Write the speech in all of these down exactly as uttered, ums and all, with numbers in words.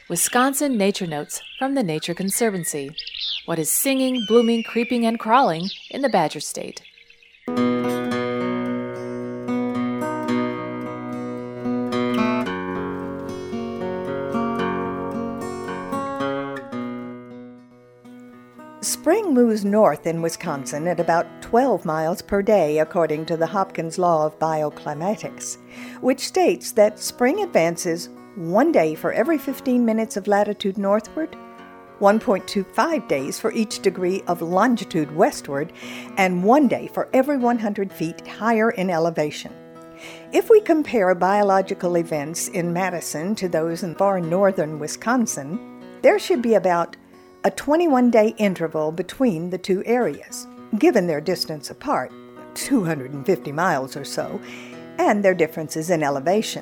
Wisconsin Nature Notes from the Nature Conservancy. What is singing, blooming, creeping, and crawling in the Badger State? Spring moves north in Wisconsin at about twelve miles per day, according to the Hopkins Law of Bioclimatics, which states that spring advances one day for every fifteen minutes of latitude northward, one point two five days for each degree of longitude westward, and one day for every one hundred feet higher in elevation. If we compare biological events in Madison to those in far northern Wisconsin, there should be about a twenty-one day interval between the two areas, given their distance apart, two hundred fifty miles or so, and their differences in elevation.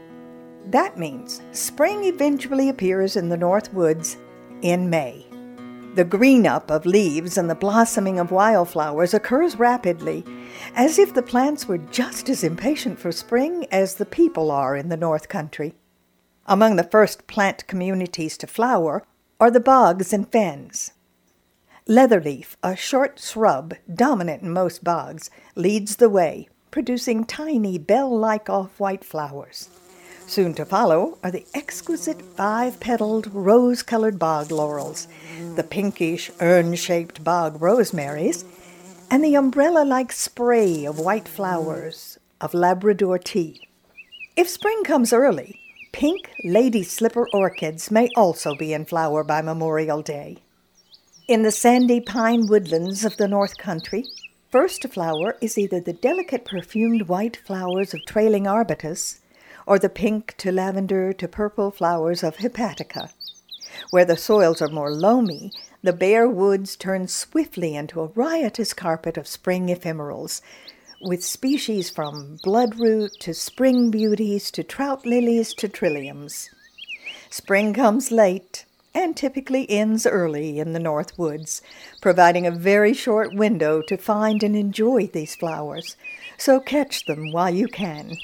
That means spring eventually appears in the North Woods in May. The green-up of leaves and the blossoming of wildflowers occurs rapidly, as if the plants were just as impatient for spring as the people are in the North Country. Among the first plant communities to flower are the bogs and fens. Leatherleaf, a short shrub dominant in most bogs, leads the way, producing tiny bell-like off-white flowers. Soon to follow are the exquisite five-petaled, rose-colored bog laurels, the pinkish, urn-shaped bog rosemaries, and the umbrella-like spray of white flowers of Labrador tea. If spring comes early, pink lady slipper orchids may also be in flower by Memorial Day. In the sandy pine woodlands of the North Country, first to flower is either the delicate perfumed white flowers of trailing arbutus or the pink to lavender to purple flowers of hepatica. Where the soils are more loamy, the bare woods turn swiftly into a riotous carpet of spring ephemerals, with species from bloodroot to spring beauties to trout lilies to trilliums. Spring comes late and typically ends early in the North Woods, providing a very short window to find and enjoy these flowers, so catch them while you can.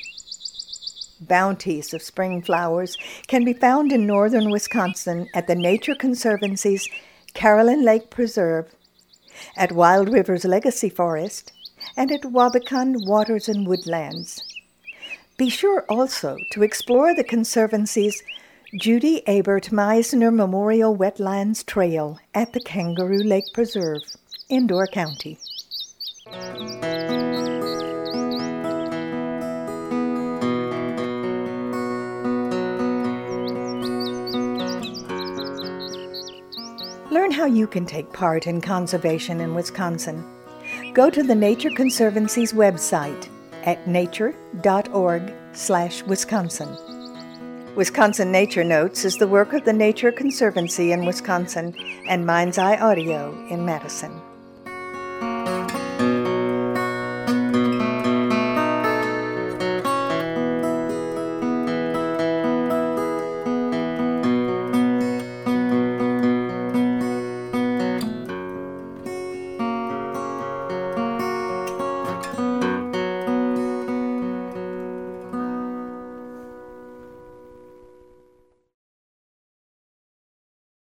Bounties of spring flowers can be found in northern Wisconsin at the Nature Conservancy's Carolyn Lake Preserve, at Wild Rivers Legacy Forest, and at Wabicon Waters and Woodlands. Be sure also to explore the Conservancy's Judy Abert Meisner Memorial Wetlands Trail at the Kangaroo Lake Preserve in Door County. Learn how you can take part in conservation in Wisconsin. Go to the Nature Conservancy's website at nature.org slash Wisconsin. Wisconsin Nature Notes is the work of the Nature Conservancy in Wisconsin and Mind's Eye Audio in Madison.